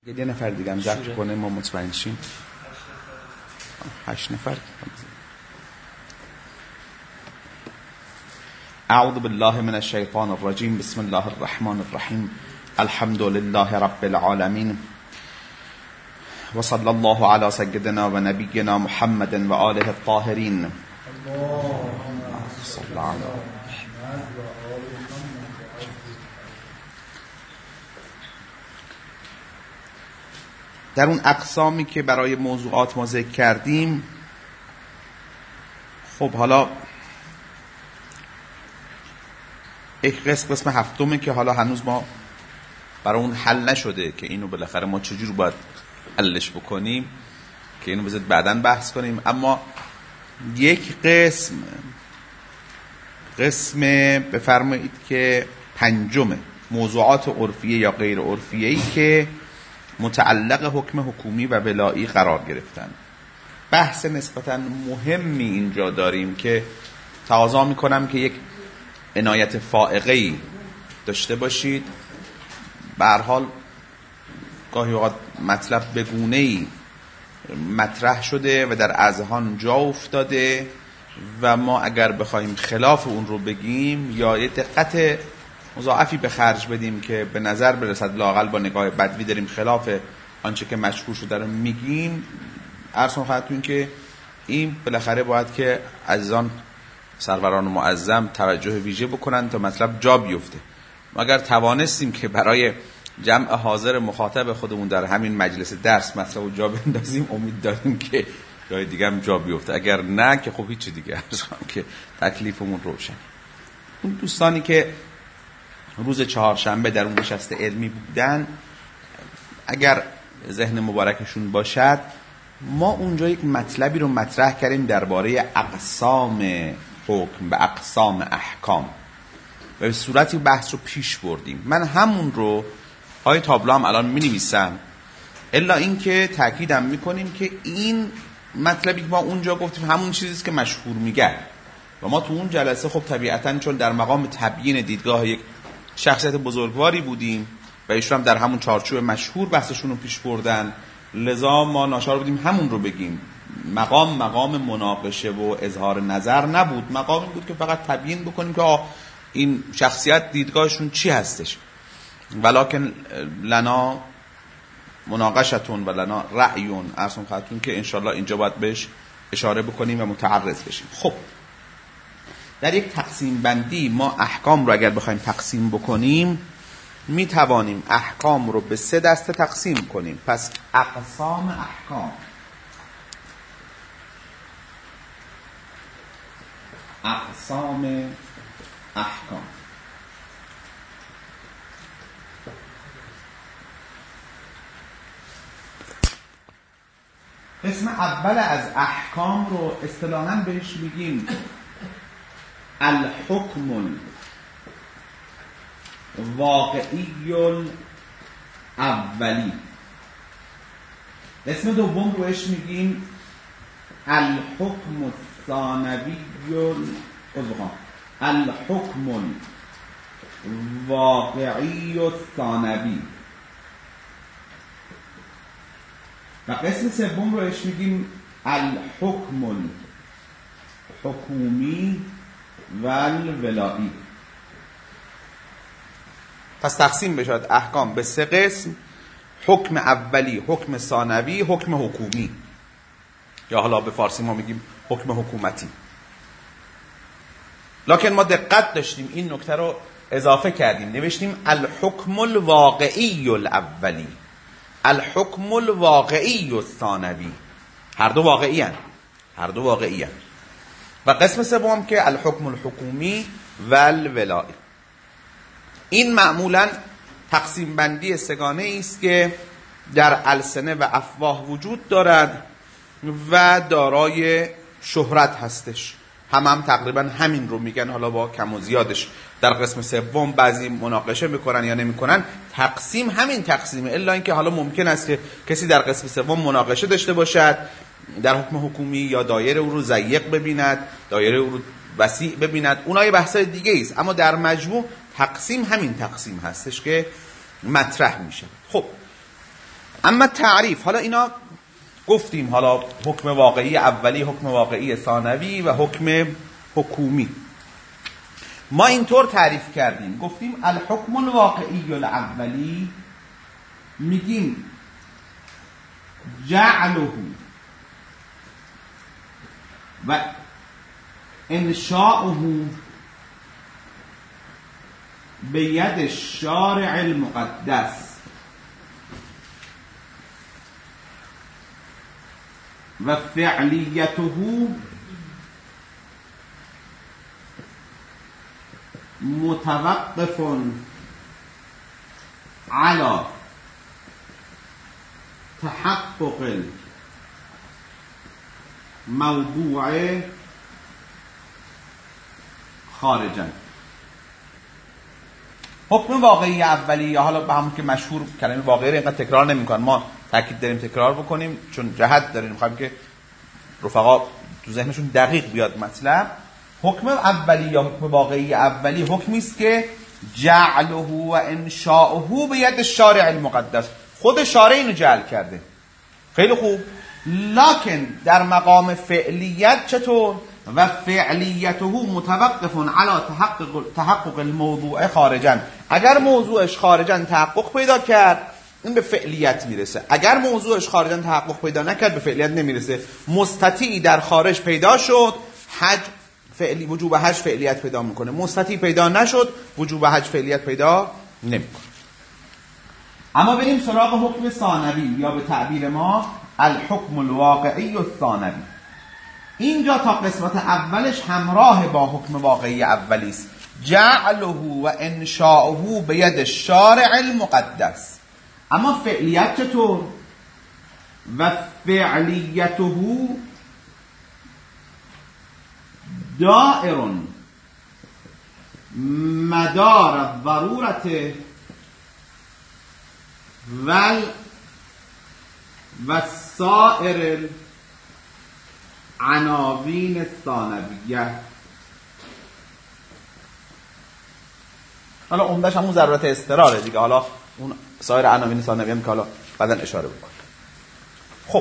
یه نفر دیگه هم ضبط کنه ما مطمئن شیم. 8 نفر. اعوذ بالله من الشیطان الرجیم. بسم الله الرحمن الرحیم. الحمد لله رب العالمین و صلی الله علی سیدنا و نبینا محمد و آله الطاهرین. صلی علی در اون اقسامی که برای موضوعات ما ذکر کردیم، خب حالا یک قسم هفتمه که حالا هنوز ما برای اون حل نشده که اینو بالاخره ما چجور باید حلش بکنیم، که اینو بذارید بعداً بحث کنیم. اما یک قسم بفرمایید که پنجمه، موضوعات عرفیه یا غیر عرفیه‌ای که متعلق حکم حکومی و ولایی قرار گرفتن. بحث نسبتاً مهمی اینجا داریم که تقاضا میکنم که یک عنایت فائقه‌ای داشته باشید. به هر حال گاهی اوقات مطلب به گونه‌ای مطرح شده و در اذهان جا افتاده و ما اگر بخوایم خلاف اون رو بگیم یا یه دقت مضاعفی به خرج بدیم که به نظر برسد لااقل با نگاه بدوی داریم خلاف آنچه که مشهور شده رو میگیم، عرض خدمتتون که این بالاخره باید که عزیزان سروران معظم توجه ویژه بکنن تا مطلب جا بیفته. ما اگر توانستیم که برای جمع حاضر مخاطب خودمون در همین مجلس درس مطلب رو جا بندازیم، امید داریم که جای دیگه هم جا بیفته. اگر نه که خب هیچ دیگه، که تکلیفمون روشن. اون دوستانی که روز چهارشنبه در اون نشست علمی بودن، اگر ذهن مبارکشون باشد، ما اونجا یک مطلبی رو مطرح کردیم درباره اقسام حکم و اقسام احکام و به صورتی بحث رو پیش بردیم. من همون رو های تابلو هم الان می نویسم، الا این که تأکیدم می کنیم که این مطلبی که ما اونجا گفتیم همون چیزیست که مشهور میگن و ما تو اون جلسه خب طبیعتاً چون در مقام تبیین دیدگاه یک شخصیت بزرگواری بودیم و ایشون هم در همون چارچوب مشهور بحثشون رو پیش بردن، لذا ما ناچار بودیم همون رو بگیم. مقام مناقشه و اظهار نظر نبود، مقامی بود که فقط تبیین بکنیم که این شخصیت دیدگاهشون چی هستش. ولکن لنا مناقشتون و لنا رأیون، ارسم خدمتتون که انشالله اینجا باید بهش اشاره بکنیم و متعرض بشیم. خب در یک تقسیم بندی ما احکام رو اگر بخوایم تقسیم بکنیم، می توانیم احکام رو به 3 دسته تقسیم کنیم. پس اقسام احکام، اقسام احکام. قسم اول از احکام رو اصطلاحاً بهش میگیم الحکم الواقعی الاولی. قسم دوم رو بهش میگیم الحکم الثانوی الحکم الواقعی الثانوی. و قسم سوم رو بهش میگیم الحکم الحکومی و الولایی. پس تقسیم بشد احکام به 3 قسم: حکم اولی، حکم ثانوی، حکم حکومی، یا حالا به فارسی ما میگیم حکم حکومتی. لکن ما دقت داشتیم این نکته رو اضافه کردیم، نوشتیم الحکم الواقعی الاولی، الحکم الواقعی الثانوی. هر دو واقعی هستند. و قسم سوم که الحکم الحکومی و الولایی. این معمولاً تقسیم بندی سگانه است که در السنه و افواه وجود دارد و دارای شهرت هستش. هم تقریبا همین رو میگن، حالا با کم و زیادش. در قسم سوم بعضی مناقشه میکنن یا نمیکنن، تقسیم همین تقسیمه، الا اینکه حالا ممکن است که کسی در قسم سوم مناقشه داشته باشد در حکم حکومی، یا دایره او رو ضیق ببیند، دایره او رو وسیع ببیند، اونها یه بحثای دیگه است. اما در مجموع تقسیم همین تقسیم هستش که مطرح میشه. خب اما تعریف، حالا اینا گفتیم، حالا حکم واقعی اولی، حکم واقعی ثانوی و حکم حکومی. ما اینطور تعریف کردیم، گفتیم الحکم الواقعی الاولی، میگیم جعله و انشاؤه به ید الشارع المقدس و فعلیته متوقف على تحقق الموضوع خارجا. حکم واقعی اولی، یا حالا به همون که مشهور کلمه واقعی رو اینقدر تکرار نمی‌کنن، ما تاکید داریم تکرار بکنیم چون جهت داریم، می‌خوایم که رفقا تو ذهنشون دقیق بیاد مطلب. حکم اولی یا حکم واقعی اولی حکمی است که جعله و انشاؤه به ید الشارع المقدس، خود شارع اینو جعل کرده. خیلی خوب، لکن در مقام فعلیت چطور؟ و فعلیته متوقف علی تحقق الموضوع خارجا. اگر موضوعش خارجا تحقق پیدا کرد این به فعلیت میرسه، اگر موضوعش خارجا تحقق پیدا نکرد به فعلیت نمیرسه. مستطیع در خارج پیدا شد، حج فعلی، وجوب حج فعلیت پیدا میکنه. مستطیع پیدا نشد، وجوب حج فعلیت پیدا نمیکنه. اما بریم سراغ حکم ثانوی یا به تعبیر ما الحکم الواقعی الثانوی. اینجا تا قسمت اولش همراه با حکم واقعی اولی است، جعله و انشاؤه به ید الشارع المقدس. اما فعلیت چطور؟ و فعلیته دائر مدار الضرورت و سائر العناوین الثانویه. حالا عمدش همون ضرورت اضطراره دیگه، حالا اون سایر عناوین ثانویه هم که حالا بعداً اشاره بکنم. خب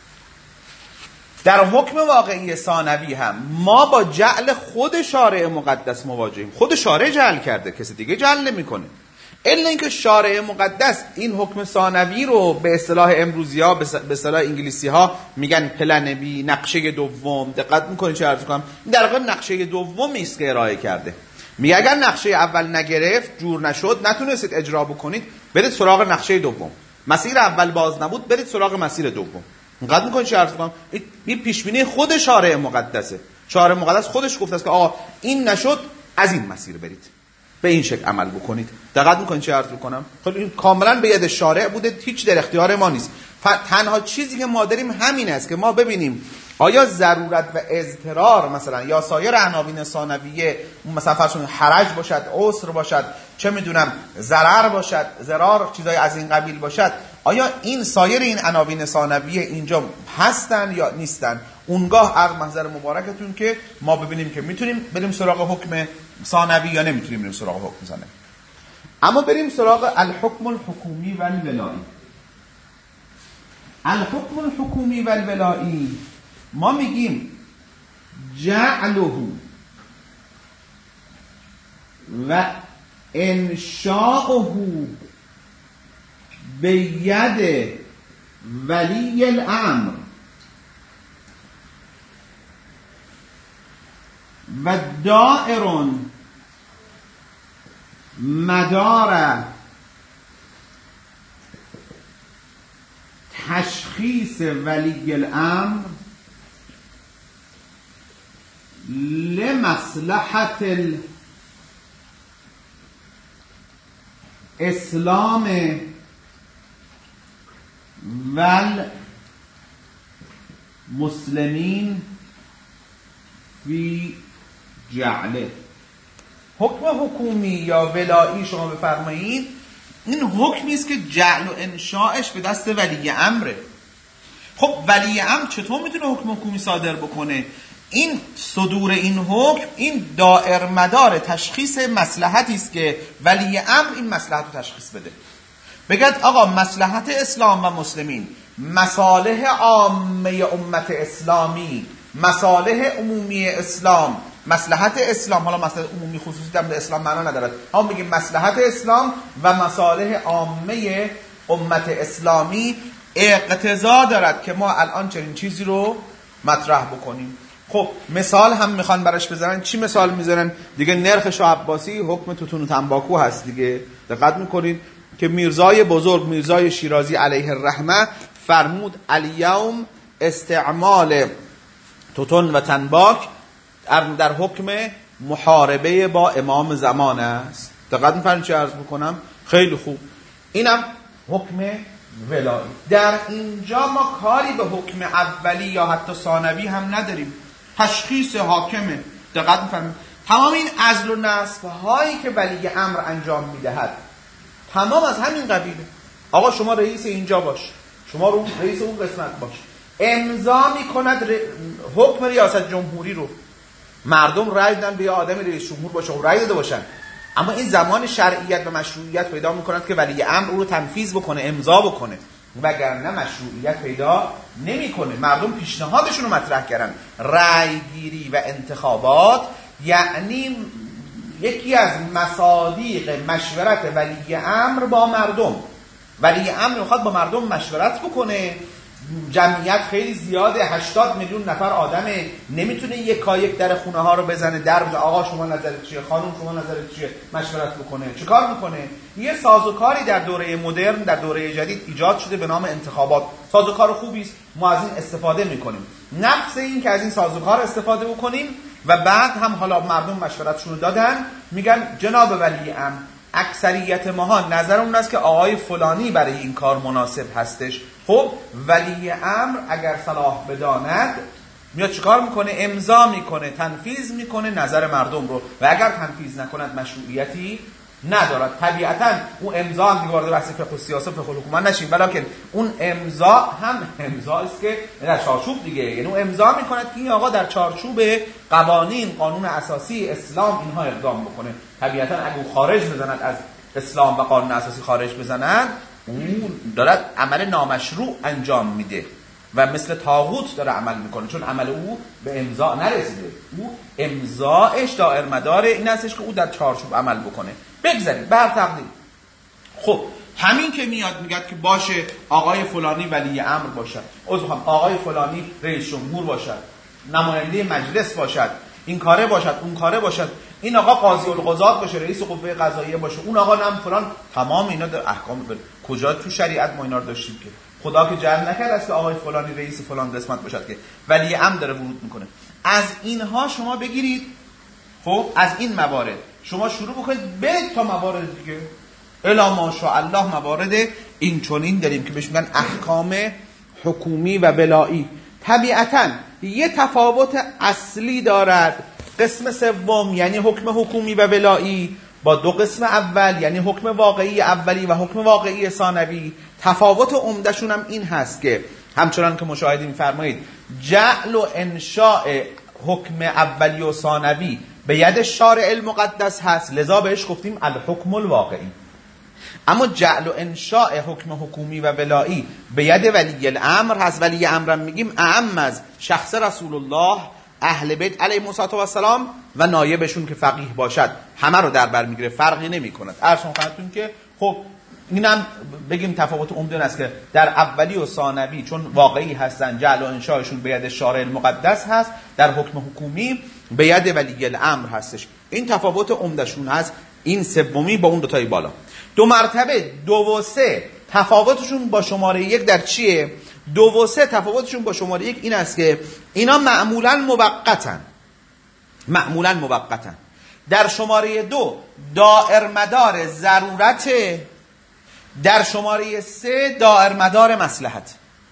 در حکم واقعی ثانوی هم ما با جعل خود شارع مقدس مواجهیم. خود شارع جعل کرده، کسی دیگه جعل نمیکنه. الا اینکه شارع مقدس این حکم ثانوی رو به اصطلاح امروزی‌ها، به اصطلاح انگلیسی‌ها میگن پلن بی، نقشه دوم. دقت میکنید چه عرض کنم؟ در واقع نقشه دومی است که ارائه کرده. میگه اگر نقشه اول نگرفت، جور نشد، نتونستید اجرا بکنید، برید سراغ نقشه دوم. مسیر اول باز نبود، برید سراغ مسیر دوم. دقت میکنید چه عرض کنم؟ این پیشبینی خود شارع مقدسه. شارع مقدس خودش گفته است که آقا این نشد، از این مسیر برید، به این شکل عمل بکنید. دقت میکنید چه عرض میکنم؟ خب این کاملا به ید شارع بوده، هیچ در اختیار ما نیست. تنها چیزی که ما داریم همین است که ما ببینیم آیا ضرورت و اضطرار مثلا یا سایر عناوین ثانویه، مثلا فرض کنید حرج باشد، عسر باشد، چه میدونم ضرر باشد، ضرار، چیزای از این قبیل باشد، آیا این سایر این عناوین ثانویه اینجا هستن یا نیستن؟ اونگاه عرض محضر مبارکتون که ما ببینیم که میتونیم بریم سراغ حکم ثانوی یا نمیتونیم بریم سراغ حکم ثانوی. اما بریم سراغ الحکم الحکومی و الولایی. الحکم الحکومی و الولایی ما میگیم جعله و انشاؤه به ید ولی الامر و دائر مدار تشخیص ولی الامر لمصلحت الاسلام والمسلمین فی جعله. حکم حکومی یا ولایی شما بفرمایید این حکمی است که جعل و انشاءش به دست ولی امره. خب ولی امر چطور میتونه حکم حکومی صادر بکنه؟ این صدور این حکم این دائر مدار تشخیص مصلحتی است که ولی امر این مصلحت رو تشخیص بده. بگید آقا مصلحت اسلام و مسلمین، مصالح عامه امت اسلامی، مصالح عمومی اسلام، مصلحت اسلام، حالا مصلحت عمومی خصوصی در اسلام معنا ندارد، اما میگیم مصلحت اسلام و مصالح عامه امت اسلامی اقتضا دارد که ما الان چنین چیزی رو مطرح بکنیم. خب مثال هم میخوان براش بزنن. چی مثال میزنن؟ دیگه نرخ شاه عباسی حکم توتون و تنباکو هست دیگه. دقت میکنید که میرزای بزرگ، میرزای شیرازی علیه الرحمه فرمود الیوم استعمال توتون و تنباک در حکم محاربه با امام زمان است. دقت می‌فرمایید چه عرض بکنم؟ خیلی خوب. اینم حکم ولایی. در اینجا ما کاری به حکم اولی یا حتی ثانوی هم نداریم. تشخیص حاکمه. دقت می‌فرمایید. تمام این عزل و نصب هایی که ولی امر انجام میدهد تمام از همین قبیله. آقا شما رئیس اینجا باش، شما رو رئیس اون قسمت باش، امضا میکند حکم ریاست جمهوری رو. مردم رأی دادن به یه آدمی رئیس جمهور باشه و رأی داده باشن، اما این زمان شرعیت و مشروعیت پیدا میکند که ولی امر رو تنفیذ بکنه، امضا بکنه، وگرنه مشروعیت پیدا نمیکنه. مردم پیشنهادشون رو مطرح کردن. رأی گیری و انتخابات یعنی یکی از مصادیق مشورت ولی امر با مردم. ولی امر میخواد با مردم مشورت بکنه. جمعیت خیلی زیاده، 80 میلیون نفر آدمه، نمیتونه یک در خونه ها رو بزنه در بزنه آقا شما نظرت چیه، خانم شما نظرت چیه، مشورت بکنه. چیکار میکنه؟ یه سازوکاری در دوره مدرن، در دوره جدید ایجاد شده به نام انتخابات. سازوکار خوبی است، ما از این استفاده میکنیم. نفس این که از این سازوکار استفاده بکنیم و بعد هم حالا مردم مشورتشون رو دادن، میگن جناب ولی امر اکثریت ماها نظر اون است که آقای فلانی برای این کار مناسب هستش. خب ولی امر اگر صلاح بداند میاد چیکار میکنه؟ امضا میکنه، تنفیذ میکنه نظر مردم رو، و اگر تنفیذ نکند مشروعیتی ندارد. طبیعتا اون امضا هم وارد بحث فقه و سیاست و فقه حکومت نشیم، ولیکن اون امضا هم امضا است که در چارچوب دیگه، یعنی اون امضا میکند که این آقا در چارچوب قوانین، قانون اساسی اسلام اینها اقدام بکنه. طبیعتا اگه خارج بزند از اسلام و قانون اساسی خارج بزنند، اون دارد عمل نامشروع انجام میده و مثل طاغوت داره عمل میکنه، چون عمل او به امضا نرسیده. او امضاش دائر مدار این هستش که او در چارچوب عمل بکنه. بگذارید بر تقدیر. خب همین که میاد میگه که باشه آقای فلانی ولی امر باشد، آقای فلانی رئیس جمهور باشد، نماینده مجلس باشد، این کاره باشد، اون کاره باشد، این آقا قاضی القضات باشه، رئیس قوه قضاییه باشه، اون آقا نم فلان، تمام اینا در احکام کجا تو شریعت ما اینا رو داشتیم که خدا که جعل نکرد است که آقای فلانی رئیس فلان قسمت باشد که ولی امر داره ورود میکنه. از اینها شما بگیرید. خب از این موارد شما شروع بکنید برید تا موارد دیگه. الا ماشاءالله موارد این چنین داریم که بهش میگن احکام حکومی و ولایی. طبیعتاً یه تفاوت اصلی دارد قسم سوم یعنی حکم حکومی و ولایی با دو قسم اول یعنی حکم واقعی اولی و حکم واقعی ثانوی. تفاوت عمده‌شون هم این هست که همچنان که مشاهده می‌فرمایید جعل و انشاء حکم اولی و ثانوی به ید شارع المقدس هست، لذا بهش گفتیم الحکم الواقعی. اما جعل و انشاء حکم حکومی و ولایی به ید ولی الامر هست. ولی امرم میگیم اعم از شخص رسول الله، اهل بیت علیهم السلام و نایبشون که فقیه باشد، همه رو در بر میگیره، فرقی نمی‌کند. عرض خدمتتون که خب اینم بگیم تفاوت عمده است که در اولی و ثانوی چون واقعی هستن جعل و انشاءشون به ید شارع المقدس هست، در حکم حکومی به ید ولی الامر هستش. این تفاوت عمدهشون هست. این سومی با اون دو تای بالا. دو مرتبه 2 و 3 تفاوتشون با شماره 1 در چیه؟ 2 و 3 تفاوتشون با شماره 1 این است که اینا معمولاً موقتن. در شماره 2 دائر مدار ضرورت، در شماره 3 دائر مدار مصلحت.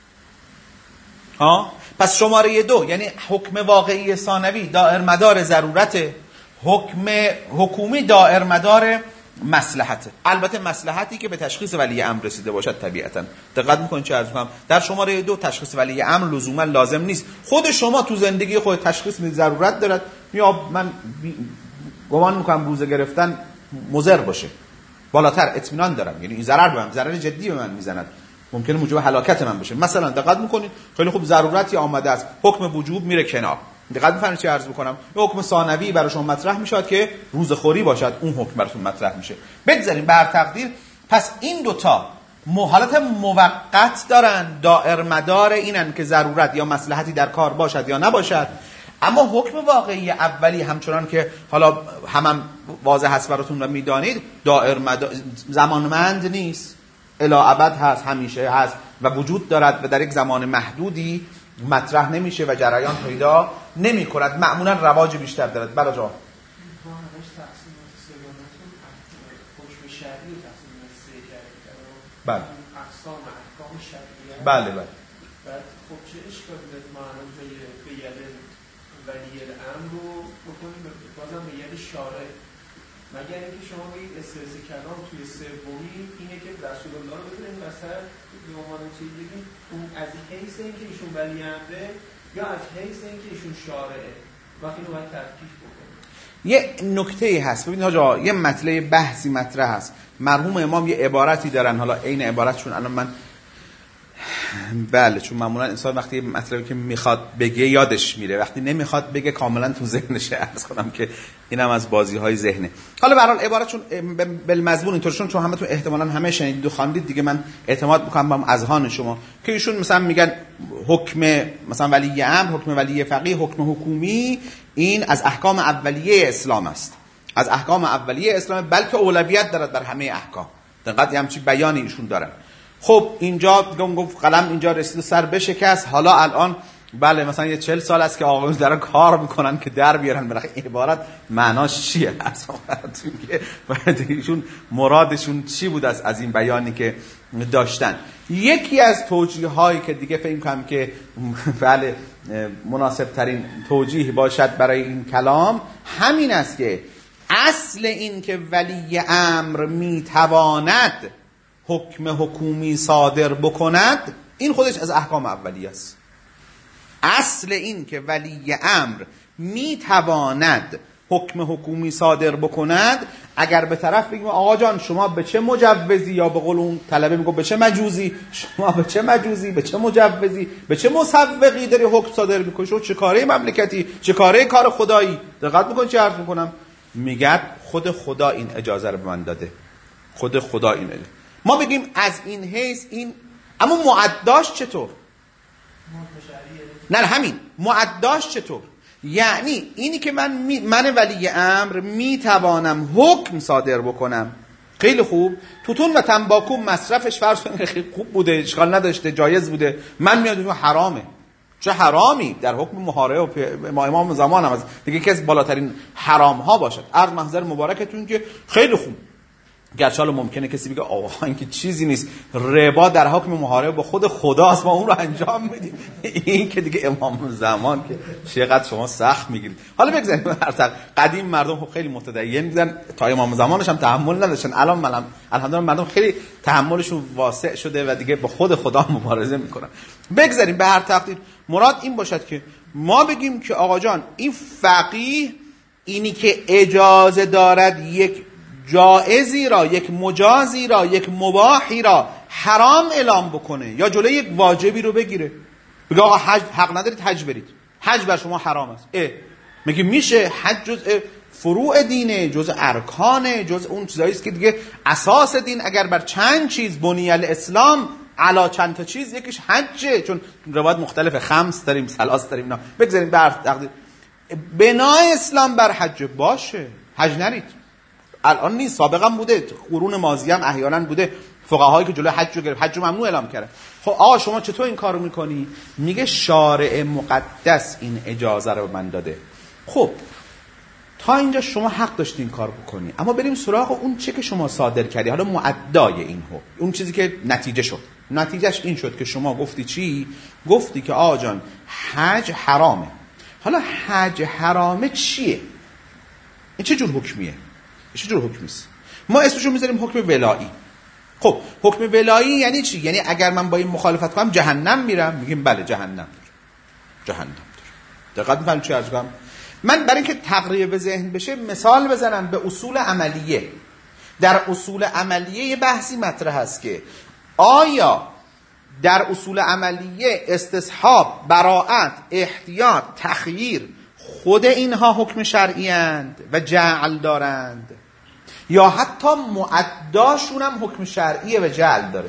پس شماره 2 یعنی حکم واقعی ثانوی دائر مدار ضرورت، حکم حکومی دائر مدار مصلحت. البته مصلحتی که به تشخیص ولی امر رسیده باشد. طبیعتا دقت میکنید چه عرض میکنم، در شماره 2 تشخیص ولی امر لزوما لازم نیست. خود شما تو زندگی خود تشخیص میدید ضرورت دارد، یا من گمان میکنم روزه گرفتن مضر باشه، بالاتر اطمینان دارم، یعنی این ضرر جدی به من میزند، ممکنه موجب هلاکت من بشه. مثلا دقت میکنید خیلی خوب ضرورتی آمده است، حکم وجوب میره کنار. دقت می‌فرمایید چی عرض می‌کنم؟ یه حکم ثانوی برای شما مطرح میشد که روزخوری باشد، اون حکم براتون مطرح میشه. بگذاریم بر تقدیر پس این دوتا حالت موقت دارن، دائر مدار اینن که ضرورت یا مصلحتی در کار باشد یا نباشد. اما حکم واقعی اولی همچنان که حالا هم واضح هست براتون و میدانید، دائر مدار زمانمند نیست، الی ابد هست، همیشه هست و وجود دارد و در یک زمان محدودی مطرح نمیشه و جریان پیدا نمی کند، معمولا رواج بیشتر دارد. برای جا بله احکام شرعیه بله بله بعد خب چه اشکالی داره معلوم به ید ولی الامر رو بکنیم بازم به ید شارع، مگر اینکه شما بگید استرس کلام توی سومی اینه که رسول الله رو بذاریم وسط به عنوان چیز بگیم اون از حیث اینکه ایشون ولی امره یا از حیث اینکه ایشون شارعه، وقتی رو باید تفکیک بکنیم. یه نکته‌ای هست، ببینید آقا یه مطلب بحثی مطرح هست. مرحوم امام یه عبارتی دارن، حالا عین عبارتشون الان من بله، چون معمولا انسان وقتی مطلبی که میخواد بگه یادش میره، وقتی نمیخواد بگه کاملا تو ذهنشه. عرض کنم که اینم از بازی‌های ذهنه. حالا به هر حال عبارتشون بالمضمون اینطورشون، چون همتون احتمالاً همه شنیدید و خواندید دیگه، من اعتماد میکنم با اذهان شما که ایشون مثلا میگن حکم مثلا ولی امر، حکم ولی فقیه، حکم حکومی، این از احکام اولیه اسلام است، از احکام اولیه اسلام، بلکه اولویت دارد بر همه احکام. دقت همچین بیانی ایشون دارن. خب اینجا گفت قلم اینجا رسید سر بشکست. حالا الان بله مثلا یه 40 سال است که آقایون دارن کار میکنن که در بیارن برای این عبارت معناش چیه، اصلا ایشون مرادشون چی بود از این بیانی که داشتن. یکی از توجیه هایی که دیگه فکر کنم که بله مناسب ترین توجیه باشد برای این کلام همین است که اصل این که ولی امر میتواند حکم حکومی صادر بکند، این خودش از احکام اولیه است. اصل این که ولی امر میتواند حکم حکومی صادر بکند، اگر به طرف بگیم آقا جان شما به چه مجوزی، یا به قول اون طلبه میگه به چه مجوزی، شما به چه مجوزی، به چه مجوزی، به چه مسوقی داری حکم صادر میکنی، شما چه کاره مملکتی، چه کاره کار خدایی. دقت میکنی چه عرض میکنم؟ میگه خود خدا این اجازه رو به من داده، خود خدا این اجازه. ما بگیم از این حیث این، اما معداش چطور؟ نه همین معداش چطور؟ یعنی اینی که من ولی امر میتوانم حکم صادر بکنم، خیلی خوب، توتون و تنباکو مصرفش فرض کنید خیلی خوب بوده، اشکال نداشته، جایز بوده، من میادم حرامه. چه حرامی در حکم محاربه و امام زمان هم از دیگه یکی از بالاترین حرام ها باشد. عرض محضر مبارکتون که خیلی خوب، گرچه حالا ممکنه کسی بگه آقا این که چیزی نیست، ربا در حکم محاربه با خود خداست، ما اون رو انجام میدیم. این که دیگه امام زمان که چقدر شما سخت میگیرید. حالا بگذاریم قدیم مردم خب خیلی متدین بودن، تا امام زمانش هم تحمل نداشتن. الان الحمدلله مردم خیلی تحملشون واسع شده و دیگه با خود خدا مبارزه میکنن. بگذاریم به هر تقدیر مراد این باشد که ما بگیم که آقا جان این فقیه اینی که اجازه دارد یک جائزی را، یک مجازی را، یک مباحی را حرام اعلام بکنه یا جلوی یک واجبی رو بگیره، بگه آقا حق ندارید حج برید، حج بر شما حرام است. میگه میشه حج جزء فروع دینه، جزء ارکانه، جزء اون چیزایی است که دیگه اساس دین. اگر بر چند چیز بنی الاسلام علا چند تا چیز، یکیش حجه، چون روایت مختلف، خمس داریم، ثلاث داریم. نه بگذاریم بنای اسلام بر حج باشه، حج نرید. الان نیست، سابقا بوده، قرون ماضی هم احیانا بوده فقهایی که جلوی حج رو گرفت، حج رو ممنوع اعلام کرده. خب آقا شما چطور این کارو میکنی؟ میگه شارع مقدس این اجازه رو به من داده. خب تا اینجا شما حق داشتی این کار بکنی، اما بریم سراغ اون چه که شما صادر کردی، حالا معدای این اون چیزی که نتیجه شد. نتیجهش این شد که شما گفتی چی؟ گفتی که آقا جان حج حرامه. حالا حج حرامه چیه؟ این چه جور حکمیه؟ چه جور حکمی است؟ ما اسمشو میذاریم حکم ولایی. خب حکم ولایی یعنی چی؟ یعنی اگر من با این مخالفت کنم جهنم میرم؟ میگیم بله جهنم داره. دقت می‌فهمید چی عرض کنم؟ من برای اینکه تقریب به ذهن بشه مثال بزنم به اصول عملیه. در اصول عملیه یه بحثی مطرح هست که آیا در اصول عملیه استصحاب، براءت، احتیاط، تخییر خود اینها حکم شرعی اند و جعل دارند یا حتی معداشون هم حکم شرعیه و جعل داره؟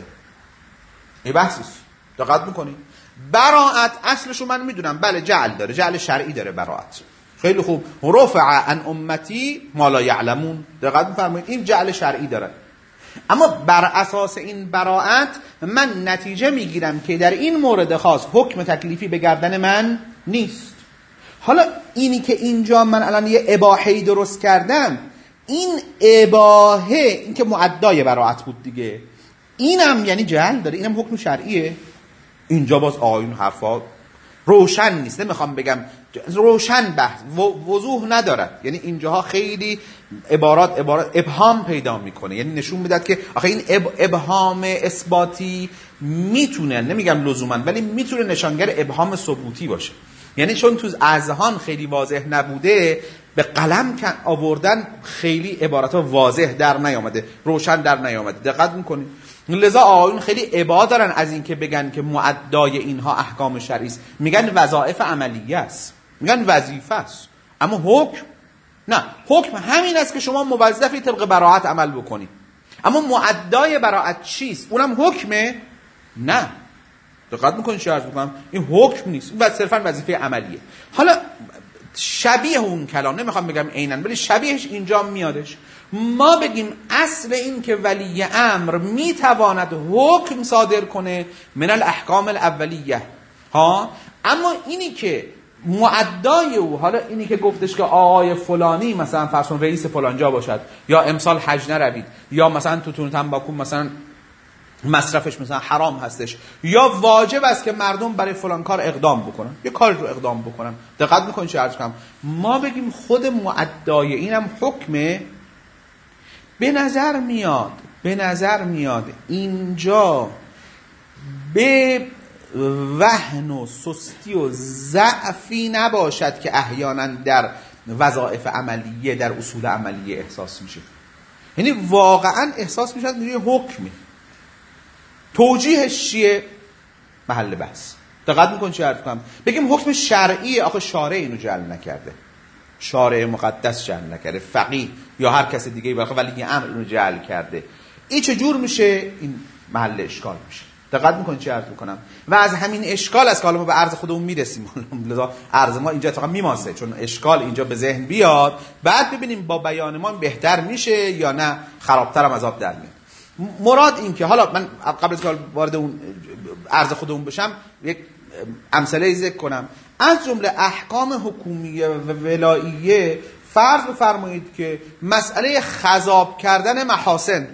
یه بحثیست. دقت میکنید؟ براءت اصلشو من میدونم، بله جعل داره، جعل شرعی داره براءت. خیلی خوب. رفع عن امتی ما لا یعلمون. دقت میفرمایید؟ این جعل شرعی داره. اما بر اساس این براءت من نتیجه میگیرم که در این مورد خاص حکم تکلیفی به گردن من نیست. حالا اینی که اینجا من الان یه اباحه‌ای درست کردم، این اباحه این که معدای براءت بود دیگه، اینم یعنی جعل داره، اینم حکم شرعیه. اینجا باز آیون حرفا روشن نیست، نمیخوام بگم روشن، بحث وضوح نداره. یعنی اینجاها خیلی عبارات ابهام پیدا میکنه، یعنی نشون میداد که آخه این ابهام اثباتی میتونه، نمیگم لزوما، ولی میتونه نشانگر ابهام ثبوتی باشه. یعنی چون تو اذهان خیلی واضح نبوده، به قلم آوردن خیلی عبارات واضح در نیامده، روشن در نیامده. دقت میکنید؟ لذا آقایون خیلی ابا دارن از این که بگن که معدای اینها احکام شرعی است. میگن وظایف عملیه است، میگن وظیفه است، اما حکم نه. حکم همین است که شما موظفی طبق براءت عمل بکنید. اما معدای براءت چیست؟ اونم حکمه؟ نه. دقت میکنید چه عرض میکنم؟ این حکم نیست، این صرفا وظیفه عملیه. حالا شبیه اون کلام، نمیخوام بگم عیناً، ولی شبیهش اینجا میادش. ما بگیم اصل این که ولی امر میتواند حکم صادر کنه من الاحکام الاولیه ها، اما اینی که معدای او، حالا اینی که گفتش که آقای فلانی مثلا فرض کن رئیس فلانجا باشد، یا امسال حج نروید، یا مثلا توتون تنباکو مثلا مصرفش مثلا حرام هستش، یا واجب است که مردم برای فلان کار اقدام بکنن، یه کاری رو اقدام بکنن. دقت میکنید چه عرض کنم؟ ما بگیم خود معدای اینم حکمه، به نظر میاد اینجا به وهن و سستی و ضعفی نباشد که احیانا در وظایف عملیه، در اصول عملیه احساس میشه. یعنی واقعا احساس میشه یه حکمی. توجیهش چیه؟ محل بحث. دقت میکن چه عرض کنم؟ بگیم حکم شرعیه، آخه شارع اینو جعل نکرده، شارع مقدس جعل نکرده، فقیه یا هر کس دیگه ولی امر اینو جعل کرده. این چجور میشه؟ این محل اشکال میشه. دقت میکنید چه عرض میکنم؟ و از همین اشکال است که حالا ما به عرض خودمون میرسیم. لذا عرض ما اینجا اتفاقا میماسه، چون اشکال اینجا به ذهن بیاد، بعد ببینیم با بیان ما بهتر میشه یا نه خرابتر هم عذاب در میاد. مراد این که حالا من قبل از که وارد اون عرض خودمون بشم یک امثله ذکر کنم. از جمله احکام حکومیه و ولاییه، فرض بفرمایید که مسئله خضاب کردن محاسن،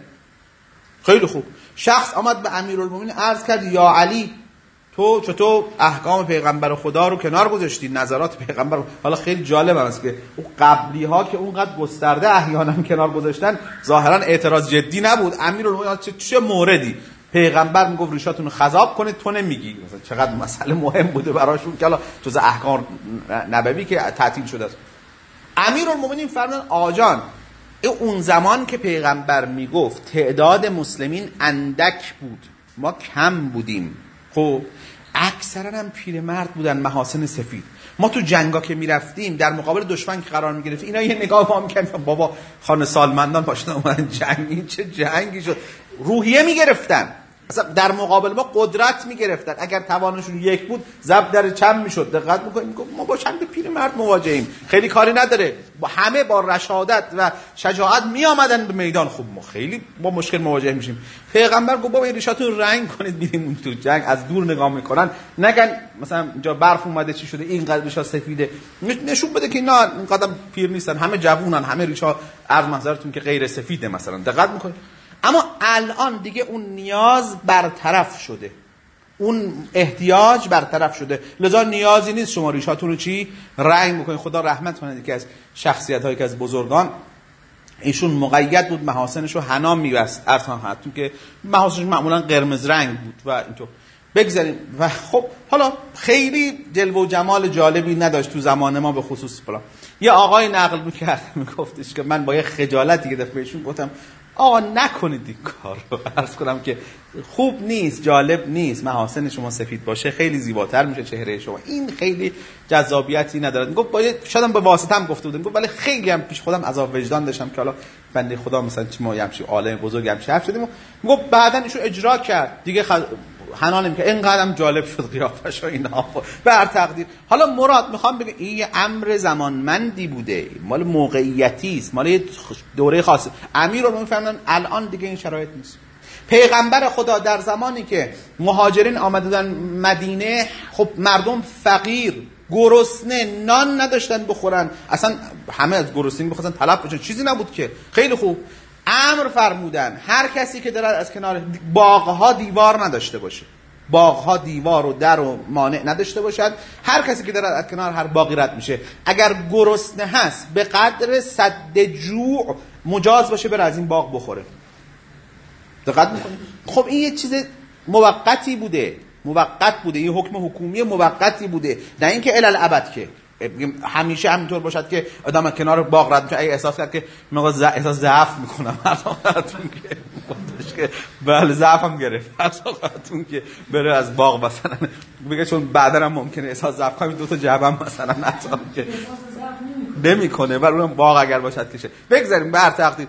خیلی خوب، شخص آمد به امیرالمومنین عرض کرد یا علی تو چطور احکام پیغمبر خدا رو کنار گذاشتی، نظرات پیغمبر رو. حالا خیلی جالب است که اون قبلی ها که اونقدر گسترده احیانا کنار گذاشتن، ظاهرا اعتراض جدی نبود. امیرالمومنین چه موردی پیغمبر میگفت ریشاتون رو خضاب کنید، تو نمیگی. مثلا چقدر مسئله مهم بوده براشون که حالا جز احکام نبوی که تعطیل شده است. امیرالمومنین فرمودن آجان، اون زمان که پیغمبر میگفت تعداد مسلمین اندک بود، ما کم بودیم، خب اکثرا هم پیرمرد بودن، محاسن سفید. ما تو جنگا که میرفتیم در مقابل دشمن که قرار میگرفتیم، اینا یه نگاه ما میکردن بابا خانه سالمندان پاشدن اومدن جنگی، چه جنگی شد. روحیه میگرفتن، اصلا در مقابل ما قدرت میگرفتن. اگر توانشون یک بود ضرب در چند میشد. دقت میکنیم ما با چند پیرمرد مواجهیم، خیلی کاری نداره، با همه با رشادت و شجاعت میآمدن به میدان. خوب ما خیلی با مشکل مواجه میشیم. پیغمبر گفت بابا این ریشاتون رنگ کنید بریم تو جنگ. از دور نگاه میکنن، نگن مثلا اینجا برف اومده چی شده اینقدر ریشا سفیده، نشون بده که اینا اینقدر پیر نیستن، همه جوونن، همه ریشا عرض محضرتون که غیر سفیده مثلا. دقت میکنید؟ اما الان دیگه اون نیاز برطرف شده، اون احتیاج برطرف شده، لذا نیازی نیست شما ریشاتون رو چی رنگ بکنید. خدا رحمت کنه که از شخصیت هایی که از بزرگان ایشون مقید بود محاسنش رو حنا می‌بست، ارسان حتون که محاسنش معمولا قرمز رنگ بود و اینطور بگذاریم. و خب حالا خیلی جلوه و جمال جالبی نداشت تو زمان ما به خصوص فلان. یه آقای نقل می‌کرد میگفتش که من با یه خجالتی که دفعه بهشون گفتم آقا نکنید این کار رو. عرض کنم که خوب نیست، جالب نیست. محاسن شما سفید باشه خیلی زیباتر میشه چهره شما، این خیلی جذابیتی نداره. میگم شاید به واسطه هم گفته بودم، ولی خیلی هم پیش خودم عذاب وجدان داشتم که حالا بنده خدا مثلا چی ما همچین عالم بزرگ همچین حرف شدیم. میگم بعداً ایشو اجرا کرد دیگه، حنانم که اینقدرم جالب شد قیافش و اینا بر تقدیر. حالا مراد میخوام بگم این یه امر زمانمندی بوده، مال موقعیتی است، مال دوره خاصه. امیر رو میفهمن الان دیگه این شرایط نیست. پیغمبر خدا در زمانی که مهاجرین آمدن مدینه، خب مردم فقیر، گرسنه، نان نداشتن بخورن، اصلا همه از گرسنگی می‌خواستن طلب بشن، چیزی نبود که. خیلی خوب امر فرمودن هر کسی که دارد از کنار باغ‌ها دیوار نداشته باشه، باغ‌ها دیوار و در و مانع نداشته باشد، هر کسی که دارد از کنار هر باغی رد میشه اگر گرسنه هست به قدر سد جوع مجاز باشه بره از این باغ بخوره. دقت می‌کنید؟ خب این یه چیز موقتی بوده، موقت بوده، این حکم حکومی موقتی بوده، نه اینکه الالابد که همیشه همینطور باشد که آدم کنار باغ رد میشه اگه احساس کرد که مقدار احساس ضعف میکنم حتون که بله ضعفم گرفت حتون که بره از باغ مثلا بگه، چون بعدا هم ممکنه احساس ضعف کنم دو تا جعبم مثلا حتون که نمیکنه، ولی اونم باغ اگر باشد کشه بگذاریم بر تقدیر.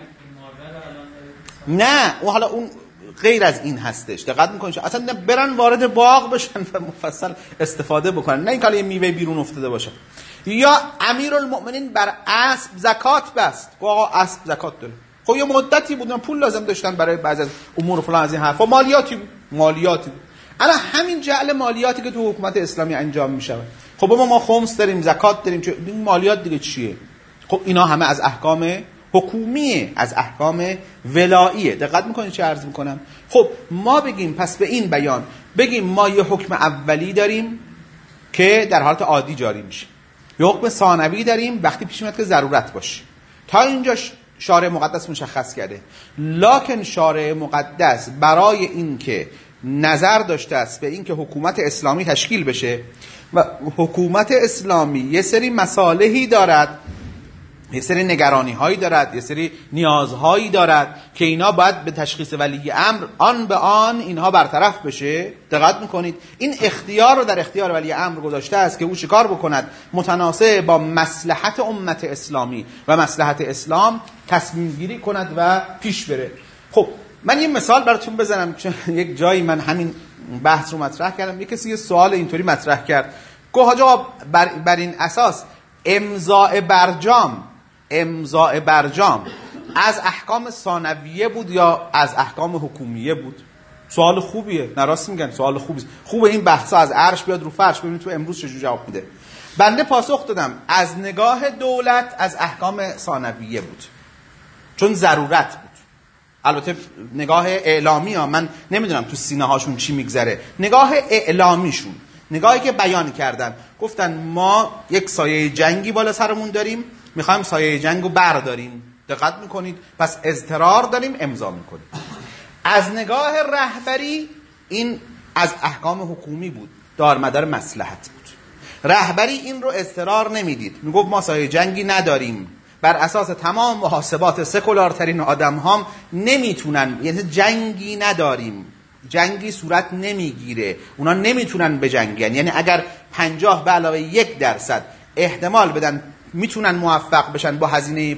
نه اون حالا اون غیر از این هستش، دقت میکنید اصلا برن وارد باغ بشن و مفصل استفاده بکنن، نه اینکه یه میوه بیرون افتاده باشه. یا امیرالمؤمنین بر اسب زکات بست، آقا اسب زکات داره. خب یه مدتی بود پول لازم داشتن برای بعضی از امور فلان از این حرفا، مالیاتی بود. الان همین جعل مالیاتی که تو حکومت اسلامی انجام میشه، خب ما خمس داریم، زکات داریم، این مالیات دیگه چیه؟ خب اینا همه از احکام حکومیه، از احکام ولاییه. دقت میکنید چه عرض میکنم؟ خب ما بگیم پس به این بیان بگیم ما یه حکم اولی داریم که در حالت عادی جاری میشه، یه حکم ثانوی داریم وقتی پیش میاد که ضرورت باشه. تا اینجا شارع مقدس مشخص کرده، لکن شارع مقدس برای این که نظر داشته است به این که حکومت اسلامی تشکیل بشه و حکومت اسلامی یه سری مصالحی دارد، یه سری نگرانی هایی دارد، یه سری نیازهایی دارد که اینا باید به تشخیص ولی امر آن به آن اینها برطرف بشه. دقت میکنید این اختیار رو در اختیار ولی امر گذاشته است که او چیکار بکند متناسب با مصلحت امت اسلامی و مصلحت اسلام تصمیم گیری کند و پیش بره. خب من یه مثال براتون بزنم، چون یک جایی من همین بحث رو مطرح کردم، یک کسی یه سوال اینطوری مطرح کرد، گفت حاج آقا بر این اساس امضاء برجام از احکام ثانویه بود یا از احکام حکومیه بود؟ سوال خوبیه، نراست میگن سوال خوبیه. خوبه این بحثا از عرش بیاد رو فرش، ببینید تو امروز چجوری جواب میده. بنده پاسخ دادم از نگاه دولت از احکام ثانویه بود، چون ضرورت بود. البته نگاه اعلامی ها من نمیدونم تو سینه هاشون چی میگذره، نگاه اعلامیشون، نگاهی که بیان کردن، گفتن ما یک سایه جنگی بالا سرمون داریم، میخوایم سایه جنگو برداریم. دقت میکنید؟ پس اضطرار داریم امضا میکنیم. از نگاه رهبری این از احکام حکومی بود، دارمدار مصلحت بود. رهبری این رو اضطرار نمیدید، میگفت ما سایه جنگی نداریم، بر اساس تمام محاسبات سکولارترین آدم هم نمیتونن، یعنی جنگی نداریم، جنگی صورت نمیگیره، اونا نمیتونن بجنگن، یعنی اگر 50 به علاوه 1% احتمال بدن میتونن موفق بشن با هزینه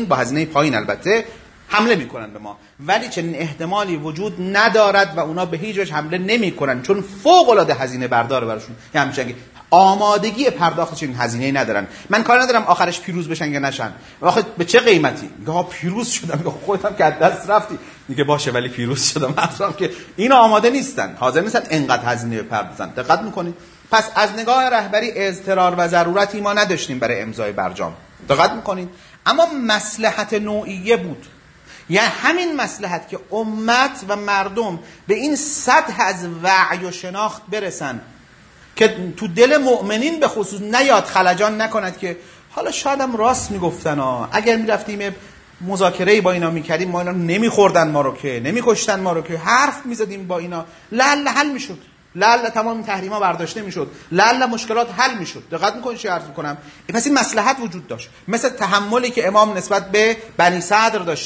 پایین البته حمله میکنن به ما، ولی چنین احتمالی وجود ندارد و اونا به هیچ وجه حمله نمیکنن، چون فوق العاده هزینه بردار براشون، یعنی همچنین آمادگی پرداخت چنین هزینه‌ای ندارن. من کار ندارم آخرش پیروز بشن یا نشن، آخه به چه قیمتی؟ میگه ها پیروز شدم، میگه خودت هم که از دست رفتی، میگه باشه ولی پیروز شدم. مثلا که اینا آماده نیستن، حاضر نیستن انقدر هزینه بپردازن. دقت میکنید؟ پس از نگاه رهبری اضطرار و ضرورتی ما نداشتیم برای امضای برجام. دقت میکنید؟ اما مصلحت نوعیه بود، یعنی همین مصلحت که امت و مردم به این سطح از وعی و شناخت برسن که تو دل مؤمنین به خصوص نیاد خلجان نکند که حالا شاید هم راست میگفتن اگر میرفتیم مذاکره‌ای با اینا میکردیم ما اینا نمیخوردن ما رو که، نمیکشتن ما رو که، حرف میزدیم با اینا، لعل حل میشد، لعل تمام تحریما برداشته میشد، لعل مشکلات حل میشد. دقت میکنید چه عرض میکنم؟ پس این مصلحت وجود داشت، مثل تحملی که امام نسبت به بنی صدر داشتن.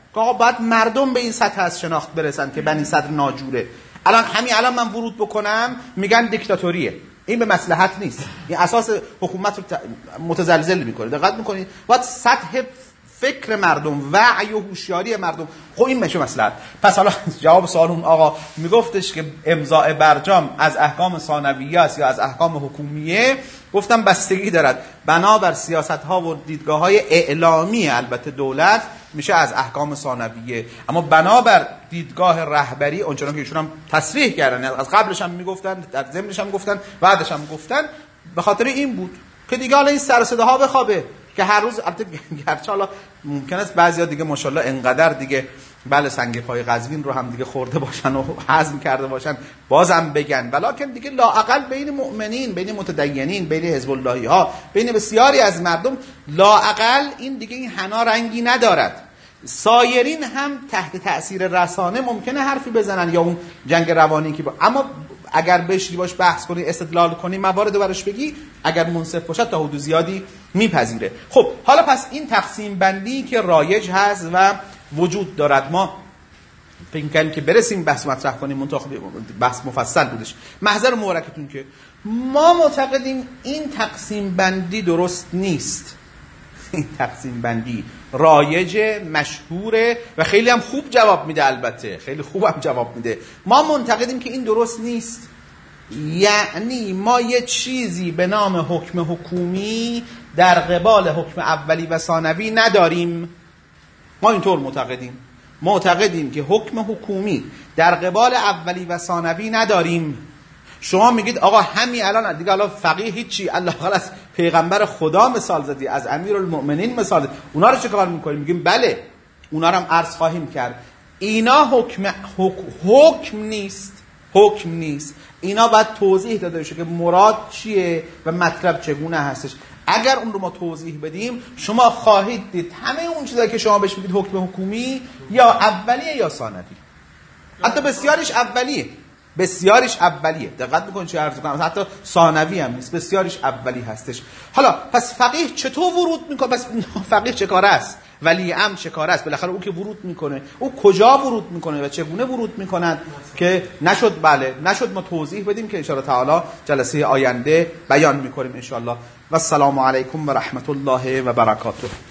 که آقا باید مردم به این سطح از شناخت برسن که بنی صدر ناجوره. الان من ورود بکنم میگن دیکتاتوریه، این به مصلحت نیست، این اساس حکومت رو متزلزل میکنه. دقت میکنید باید سطح فکر مردم، وعی و هوشیاری مردم، خب این میشه مصلحت. پس حالا جواب سوال اون آقا میگفتش که امضاء برجام از احکام ثانویه است یا از احکام حکومیه، گفتم بستگی دارد، بنابر سیاست ها و دیدگاه های اعلامی البته دولت میشه از احکام ثانویه، اما بنابر دیدگاه رهبری اونچنان که ایشون هم تصریح کردن، از قبلش هم میگفتن، در ضمنش هم گفتن، بعدش هم گفتن، به خاطر این بود که دیگه حالا این سر و صداها بخوابه که هر روز، البته گرچه حالا ممکن است بعضیا دیگه ماشاءالله انقدر دیگه بله سنگ پای قزوین رو هم دیگه خورده باشن و هضم کرده باشن بازم بگن، ولکن دیگه لااقل بین مؤمنین، بین متدینین، بین حزب اللهی ها، بین بسیاری از مردم لااقل این دیگه این حنا رنگی ندارد. سایرین هم تحت تأثیر رسانه ممکنه حرفی بزنن یا اون جنگ روانی که اما اگر بشی باش بحث کنی، استدلال کنی، موارد رو براش بگی، اگر منصف باشد تا حدود زیادی میپذیره. خب حالا پس این تقسیم بندی که رایج هست و وجود دارد، ما فکر می‌کنیم که برسیم بحث مطرح کنیم، منتخب بحث مفصل بودش. محضر مبارکتون که ما معتقدیم این تقسیم بندی درست نیست. این تقسیم بندی رایجه، مشهوره و خیلی هم خوب جواب میده، البته خیلی خوب هم جواب میده. ما معتقدیم که این درست نیست، یعنی ما یه چیزی به نام حکم حکومی در قبال حکم اولی و ثانوی نداریم. ما اینطور معتقدیم که حکم حکومی در قبال اولی و ثانوی نداریم. شما میگید آقا همین الان دیگه الان فقیه هیچی، الله خلاص از پیغمبر خدا مثال زدی، از امیرالمؤمنین مثال زدی، اونا رو چه کار میکنیم؟ میگیم بله اونا رو هم عرض خواهیم کرد، اینا حکم نیست، اینا باید توضیح داده بشه که مراد چیه و مطلب چگونه هستش. اگر اون رو ما توضیح بدیم شما خواهید دید همه اون چیزایی که شما بهش میگید حکم حکومی یا اولیه یا ثانوی، حتی بسیاریش اولیه. دقت بکنید چه عرض کنم، حتی ثانوی هم نیست، بسیاریش اولی هستش. حالا پس فقیه چطور ورود میکنه؟ پس فقیه چه کاره است؟ ولی امر چه کاره است؟ بالاخره او که ورود میکنه، او کجا ورود میکنه و چگونه ورود میکنن که نشد ما توضیح بدیم که ان شاء الله تعالی جلسه آینده بیان میکنیم ان شاء الله. و السلام علیکم و رحمت الله و برکاته.